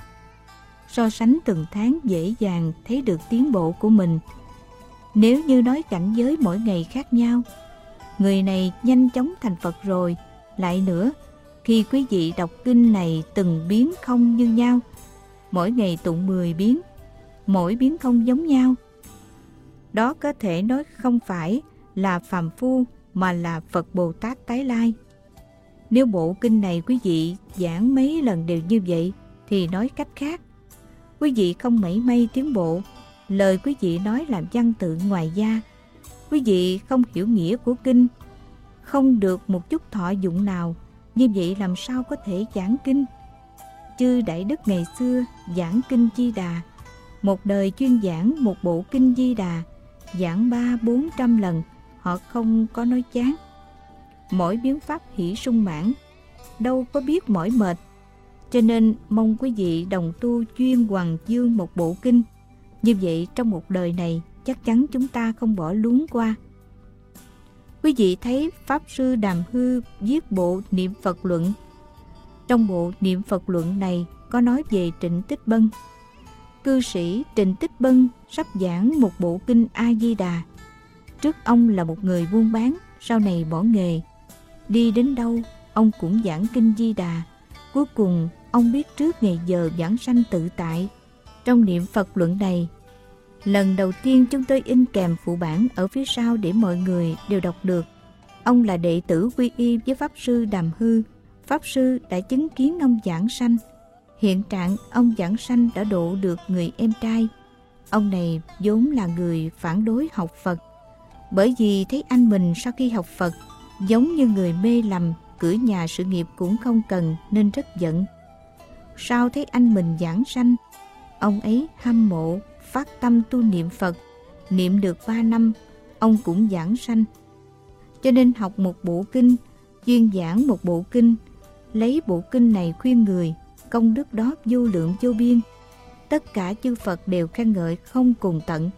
So sánh từng tháng dễ dàng thấy được tiến bộ của mình. Nếu như nói cảnh giới mỗi ngày khác nhau, người này nhanh chóng thành Phật rồi. Lại nữa, khi quý vị đọc kinh này từng biến không như nhau, mỗi ngày tụng 10 biến, mỗi biến không giống nhau. Đó có thể nói không phải là phàm phu mà là Phật Bồ Tát tái lai. Nếu bộ kinh này quý vị giảng mấy lần đều như vậy thì nói cách khác, quý vị không mảy may tiến bộ. Lời quý vị nói làm văn tự ngoài da. Quý vị không hiểu nghĩa của kinh, không được một chút thọ dụng nào. Như vậy làm sao có thể giảng kinh? Chư Đại Đức ngày xưa giảng kinh Di Đà, một đời chuyên giảng một bộ kinh Di Đà, giảng 300-400 lần, họ không có nói chán. Mỗi biến pháp hỷ sung mãn, đâu có biết mỏi mệt. Cho nên mong quý vị đồng tu chuyên hoằng dương một bộ kinh. Như vậy trong một đời này chắc chắn chúng ta không bỏ luống qua. Quý vị thấy Pháp Sư Đàm Hư viết bộ Niệm Phật Luận. Trong bộ Niệm Phật Luận này có nói về Trịnh Tích Bân. Cư sĩ Trịnh Tích Bân sắp giảng một bộ kinh A Di Đà. Trước ông là một người buôn bán, sau này bỏ nghề. Đi đến đâu, ông cũng giảng kinh Di Đà. Cuối cùng, ông biết trước ngày giờ giảng sanh tự tại. Trong niệm Phật luận này, lần đầu tiên chúng tôi in kèm phụ bản ở phía sau để mọi người đều đọc được. Ông là đệ tử quy y với Pháp Sư Đàm Hư. Pháp Sư đã chứng kiến ông giảng sanh. Hiện trạng ông giảng sanh đã độ được người em trai. Ông này vốn là người phản đối học Phật, bởi vì thấy anh mình sau khi học Phật giống như người mê lầm, cưỡi nhà sự nghiệp cũng không cần nên rất giận. Sau thấy anh mình giảng sanh, ông ấy hâm mộ, phát tâm tu niệm Phật. Niệm được 3 năm, ông cũng giảng sanh. Cho nên học một bộ kinh, chuyên giảng một bộ kinh, lấy bộ kinh này khuyên người, công đức đó vô lượng vô biên. Tất cả chư Phật đều khen ngợi không cùng tận.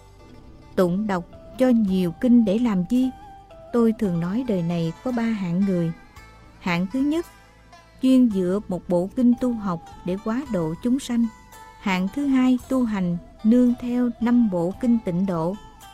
Tụng đọc cho nhiều kinh để làm chi? Tôi thường nói đời này có 3 hạng người. Hạng thứ nhất, chuyên dựa một bộ kinh tu học để hóa độ chúng sanh. Hạng thứ hai, tu hành nương theo 5 bộ kinh tịnh độ,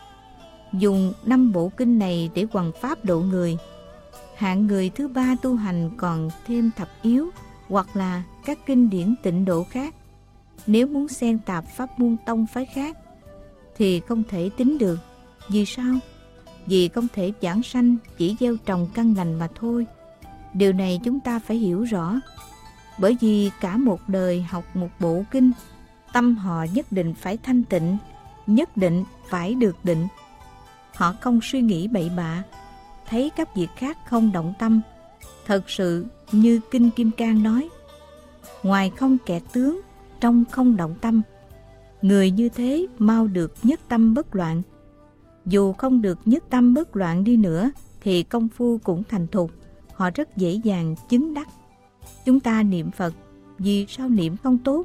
dùng 5 bộ kinh này để hoằng pháp độ người. Hạng người thứ ba, tu hành còn thêm thập yếu hoặc là các kinh điển tịnh độ khác. Nếu muốn xen tạp pháp môn tông phái khác thì không thể tính được. Vì sao? Vì không thể giảng sanh chỉ gieo trồng căn lành mà thôi. Điều này chúng ta phải hiểu rõ. Bởi vì cả một đời học một bộ kinh, tâm họ nhất định phải thanh tịnh, nhất định phải được định. Họ không suy nghĩ bậy bạ, thấy các việc khác không động tâm. Thật sự như Kinh Kim Cang nói, ngoài không kẹt tướng, trong không động tâm. Người như thế mau được nhất tâm bất loạn. Dù không được nhất tâm bất loạn đi nữa thì công phu cũng thành thục. Họ rất dễ dàng chứng đắc. Chúng ta niệm Phật, vì sao niệm không tốt?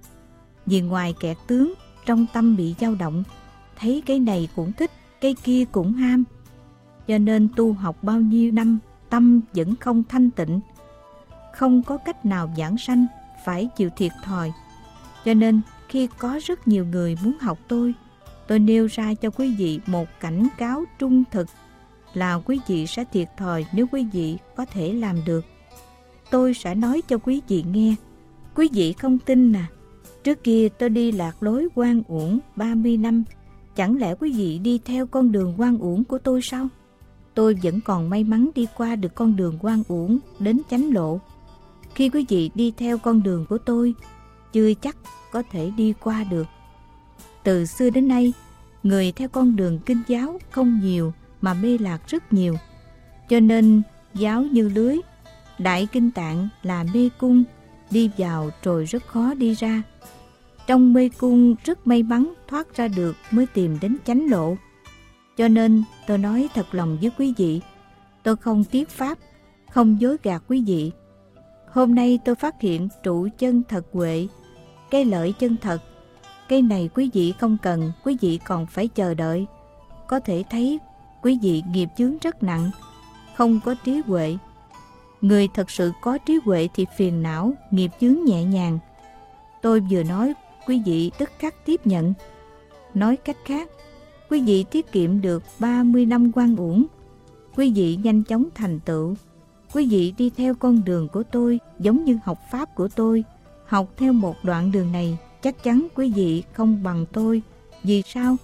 Vì ngoài kẹt tướng, trong tâm bị dao động, thấy cái này cũng thích, cái kia cũng ham. Cho nên tu học bao nhiêu năm, tâm vẫn không thanh tịnh, không có cách nào giảng sanh, phải chịu thiệt thòi. Cho nên khi có rất nhiều người muốn học tôi nêu ra cho quý vị một cảnh cáo trung thực là quý vị sẽ thiệt thòi nếu quý vị có thể làm được. Tôi sẽ nói cho quý vị nghe. Quý vị không tin à? Trước kia tôi đi lạc lối oan uổng 30 năm. Chẳng lẽ quý vị đi theo con đường oan uổng của tôi sao? Tôi vẫn còn may mắn đi qua được con đường oan uổng đến chánh lộ. Khi quý vị đi theo con đường của tôi, chưa chắc có thể đi qua được. Từ xưa đến nay, người theo con đường kinh giáo không nhiều mà mê lạc rất nhiều. Cho nên giáo như lưới, Đại Kinh Tạng là mê cung, đi vào rồi rất khó đi ra. Trong mê cung rất may mắn thoát ra được mới tìm đến chánh lộ. Cho nên tôi nói thật lòng với quý vị, tôi không tiết pháp, không dối gạt quý vị. Hôm nay tôi phát hiện trụ chân thật huệ, cái lợi chân thật. Cái này quý vị không cần, quý vị còn phải chờ đợi. Có thể thấy quý vị nghiệp chướng rất nặng, không có trí huệ. Người thật sự có trí huệ thì phiền não, nghiệp chướng nhẹ nhàng. Tôi vừa nói, quý vị tức khắc tiếp nhận. Nói cách khác, quý vị tiết kiệm được 30 năm oan uổng. Quý vị nhanh chóng thành tựu. Quý vị đi theo con đường của tôi giống như học pháp của tôi. Học theo một đoạn đường này, chắc chắn quý vị không bằng tôi. Vì sao?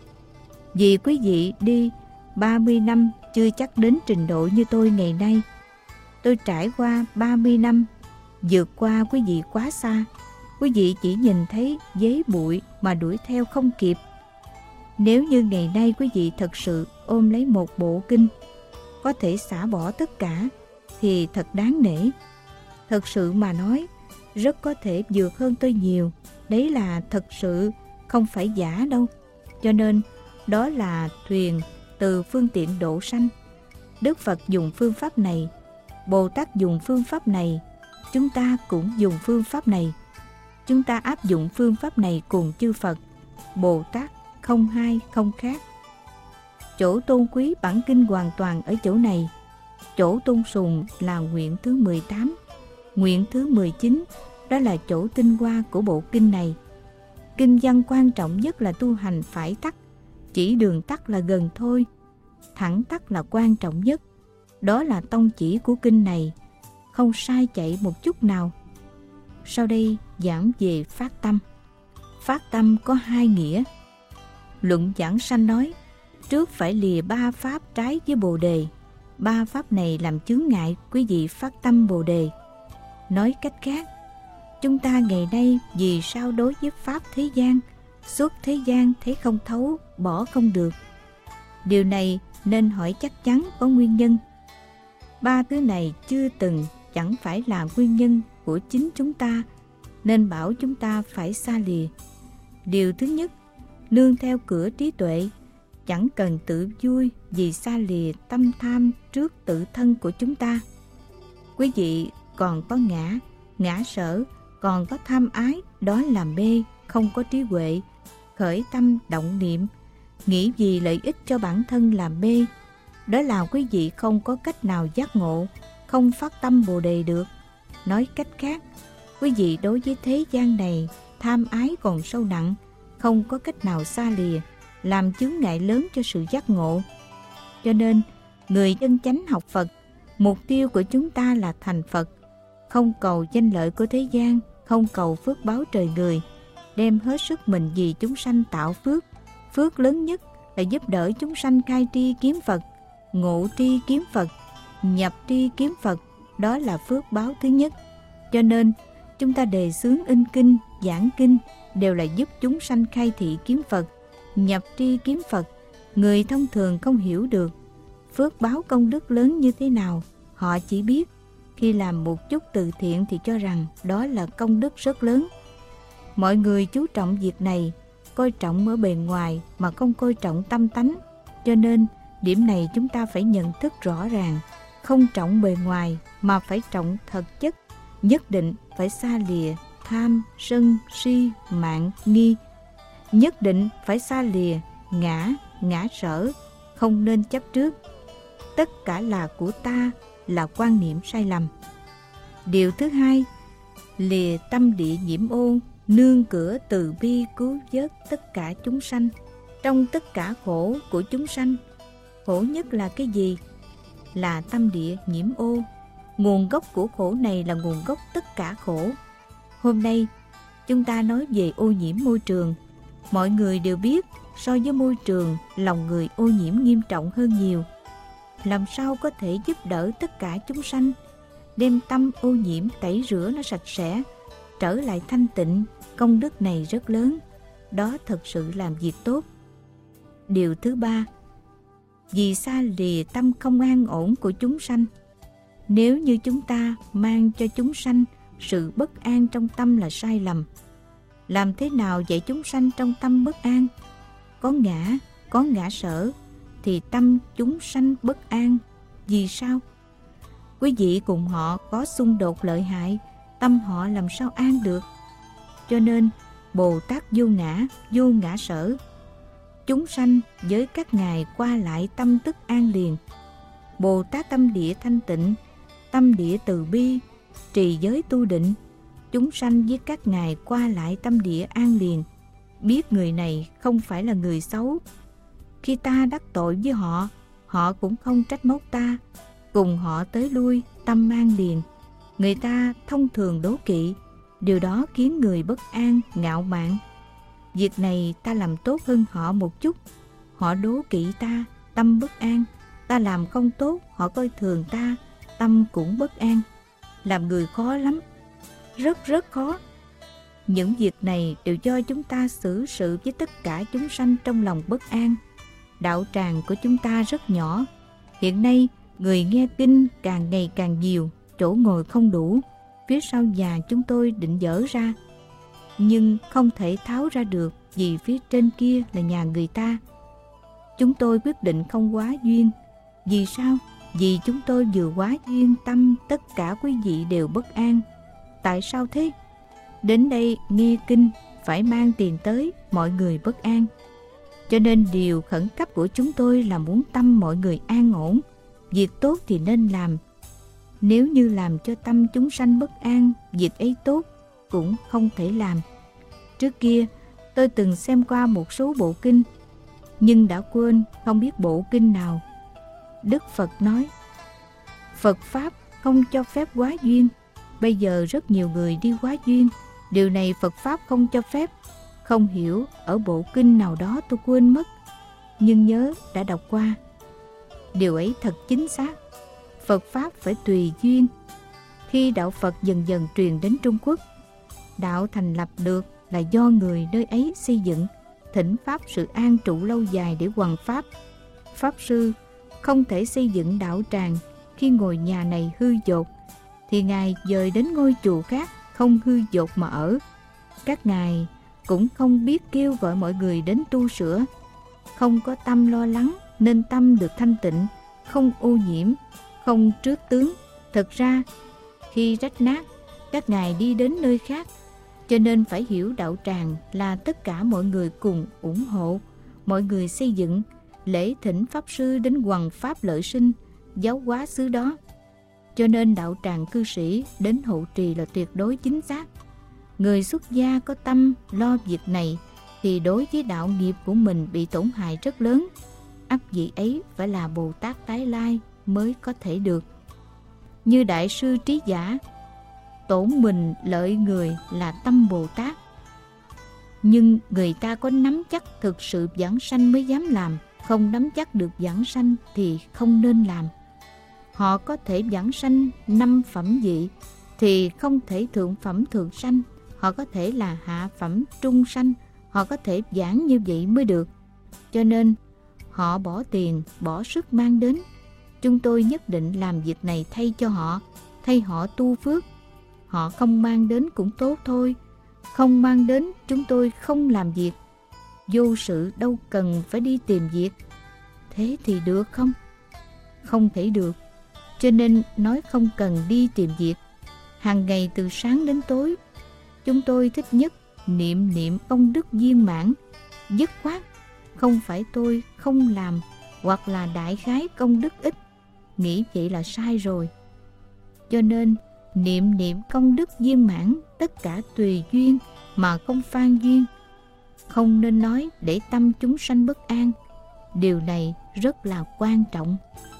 Vì quý vị đi 30 năm chưa chắc đến trình độ như tôi ngày nay. Tôi trải qua 30 năm, vượt qua quý vị quá xa. Quý vị chỉ nhìn thấy giấy bụi mà đuổi theo không kịp. Nếu như ngày nay quý vị thật sự ôm lấy một bộ kinh, có thể xả bỏ tất cả, thì thật đáng nể. Thật sự mà nói, rất có thể vượt hơn tôi nhiều. Đấy là thật sự, không phải giả đâu. Cho nên, đó là thuyền từ phương tiện độ sanh. Đức Phật dùng phương pháp này, Bồ Tát dùng phương pháp này, chúng ta cũng dùng phương pháp này. Chúng ta áp dụng phương pháp này cùng chư Phật, Bồ Tát không hai không khác. Chỗ tôn quý bản kinh hoàn toàn ở chỗ này. Chỗ tôn sùng là nguyện thứ 18. Nguyện thứ 19, đó là chỗ tinh hoa của bộ kinh này. Kinh văn quan trọng nhất là tu hành phải tắt. Chỉ đường tắt là gần thôi. Thẳng tắt là quan trọng nhất. Đó là tông chỉ của kinh này. không sai chạy một chút nào. Sau đây giảng về phát tâm. Phát tâm có hai nghĩa. Luận Giảng Sanh nói, trước phải lìa ba pháp trái với Bồ Đề. Ba pháp này làm chướng ngại quý vị phát tâm Bồ Đề. Nói cách khác, chúng ta ngày nay vì sao đối với pháp thế gian, suốt thế gian thấy không thấu, bỏ không được? Điều này nên hỏi chắc chắn có nguyên nhân. Ba thứ này chưa từng, chẳng phải là nguyên nhân của chính chúng ta, nên bảo chúng ta phải xa lìa. Điều thứ nhất, nương theo cửa trí tuệ, chẳng cần tự vui vì xa lìa tâm tham trước tự thân của chúng ta. Quý vị còn có ngã sở, còn có tham ái, đó là mê, không có trí huệ, khởi tâm động niệm, nghĩ vì lợi ích cho bản thân là mê. Đó là quý vị không có cách nào giác ngộ, không phát tâm Bồ Đề được. Nói cách khác, quý vị đối với thế gian này tham ái còn sâu nặng, không có cách nào xa lìa, làm chướng ngại lớn cho sự giác ngộ. Cho nên, người chân chánh học Phật, mục tiêu của chúng ta là thành Phật, không cầu danh lợi của thế gian, không cầu phước báo trời người, đem hết sức mình vì chúng sanh tạo phước. Phước lớn nhất là giúp đỡ chúng sanh khai tri kiếm Phật, ngộ tri kiếm Phật, nhập tri kiếm Phật, đó là phước báo thứ nhất. Cho nên, chúng ta đề xướng in kinh, giảng kinh đều là giúp chúng sanh khai thị kiếm Phật, nhập tri kiếm Phật. Người thông thường không hiểu được phước báo công đức lớn như thế nào. Họ chỉ biết khi làm một chút từ thiện thì cho rằng đó là công đức rất lớn. Mọi người chú trọng việc này, coi trọng ở bề ngoài mà không coi trọng tâm tánh. Cho nên điểm này chúng ta phải nhận thức rõ ràng, không trọng bề ngoài mà phải trọng thật chất. Nhất định phải xa lìa tham, sân, si, mạn, nghi. Nhất định phải xa lìa ngã sở, không nên chấp trước. Tất cả là của ta, là quan niệm sai lầm. Điều thứ hai, lìa tâm địa nhiễm ô, nương cửa từ bi cứu vớt tất cả chúng sanh. Trong tất cả khổ của chúng sanh, khổ nhất là cái gì? Là tâm địa nhiễm ô. Nguồn gốc của khổ này là nguồn gốc tất cả khổ. Hôm nay, chúng ta nói về ô nhiễm môi trường. Mọi người đều biết, so với môi trường, lòng người ô nhiễm nghiêm trọng hơn nhiều. Làm sao có thể giúp đỡ tất cả chúng sanh, đem tâm ô nhiễm tẩy rửa nó sạch sẽ, trở lại thanh tịnh? Công đức này rất lớn. Đó thật sự làm việc tốt. Điều thứ ba, vì xa lìa tâm không an ổn của chúng sanh. Nếu như chúng ta mang cho chúng sanh sự bất an trong tâm là sai lầm. Làm thế nào dạy chúng sanh trong tâm bất an? Có ngã sở thì tâm chúng sanh bất an. Vì sao? Quý vị cùng họ có xung đột lợi hại, tâm họ làm sao an được? Cho nên Bồ Tát vô ngã sở. Chúng sanh với các ngài qua lại tâm tức an liền. Bồ Tát tâm địa thanh tịnh, tâm địa từ bi, trì giới tu định. Chúng sanh với các ngài qua lại tâm địa an liền. Biết người này không phải là người xấu. Khi ta đắc tội với họ, họ cũng không trách móc ta. Cùng họ tới lui, tâm an liền. Người ta thông thường đố kỵ. Điều đó khiến người bất an, ngạo mạn. Việc này ta làm tốt hơn họ một chút, họ đố kỵ ta, tâm bất an. Ta làm không tốt, họ coi thường ta, tâm cũng bất an. Làm người khó lắm, rất khó. Những việc này đều do chúng ta xử sự với tất cả chúng sanh trong lòng bất an. Đạo tràng của chúng ta rất nhỏ. Hiện nay, người nghe kinh càng ngày càng nhiều, chỗ ngồi không đủ. Phía sau nhà chúng tôi định dỡ ra, nhưng không thể tháo ra được vì phía trên kia là nhà người ta. Chúng tôi quyết định không quá duyên. Vì sao? Vì chúng tôi vừa quá duyên tâm tất cả quý vị đều bất an. Tại sao thế? Đến đây nghe kinh phải mang tiền tới, mọi người bất an. Cho nên điều khẩn cấp của chúng tôi là muốn tâm mọi người an ổn. Việc tốt thì nên làm. Nếu như làm cho tâm chúng sanh bất an, việc ấy tốt cũng không thể làm. Trước kia tôi từng xem qua một số bộ kinh, nhưng đã quên không biết bộ kinh nào. Đức Phật nói, Phật Pháp không cho phép quá duyên. Bây giờ rất nhiều người đi quá duyên. Điều này Phật Pháp không cho phép. Không hiểu, ở bộ kinh nào đó tôi quên mất, nhưng nhớ đã đọc qua. Điều ấy thật chính xác. Phật Pháp phải tùy duyên. Khi đạo Phật dần dần truyền đến Trung Quốc, đạo thành lập được là do người nơi ấy xây dựng, thỉnh Pháp sự an trụ lâu dài để hoằng Pháp. Pháp Sư không thể xây dựng đạo tràng khi ngôi nhà này hư dột, thì Ngài dời đến ngôi chùa khác không hư dột mà ở. Các Ngài cũng không biết kêu gọi mọi người đến tu sửa, không có tâm lo lắng nên tâm được thanh tịnh, không ô nhiễm, không trước tướng. Thật ra, khi rách nát, các Ngài đi đến nơi khác, cho nên phải hiểu đạo tràng là tất cả mọi người cùng ủng hộ, mọi người xây dựng, lễ thỉnh Pháp Sư đến hoằng Pháp lợi sinh, giáo hóa xứ đó. Cho nên đạo tràng cư sĩ đến hộ trì là tuyệt đối chính xác. Người xuất gia có tâm lo việc này thì đối với đạo nghiệp của mình bị tổn hại rất lớn. Ắt vị ấy phải là Bồ Tát tái lai mới có thể được. Như Đại sư Trí Giả, tổn mình lợi người là tâm Bồ Tát. Nhưng người ta có nắm chắc thực sự vãng sanh mới dám làm, không nắm chắc được vãng sanh thì không nên làm. Họ có thể vãng sanh 5 phẩm vị thì không thể thượng phẩm thượng sanh. Họ có thể là hạ phẩm trung sanh, họ có thể giảng như vậy mới được. Cho nên họ bỏ tiền, bỏ sức mang đến. Chúng tôi nhất định làm việc này thay cho họ, thay họ tu phước. Họ không mang đến cũng tốt thôi. Không mang đến chúng tôi không làm việc. Vô sự đâu cần phải đi tìm việc. Thế thì được không? Không thể được. Cho nên nói không cần đi tìm việc. Hàng ngày từ sáng đến tối, chúng tôi thích nhất niệm công đức viên mãn, dứt khoát. Không phải tôi không làm hoặc là đại khái công đức ít. Nghĩ vậy là sai rồi. Cho nên niệm công đức viên mãn, tất cả tùy duyên mà không phan duyên. Không nên nói để tâm chúng sanh bất an. Điều này rất là quan trọng.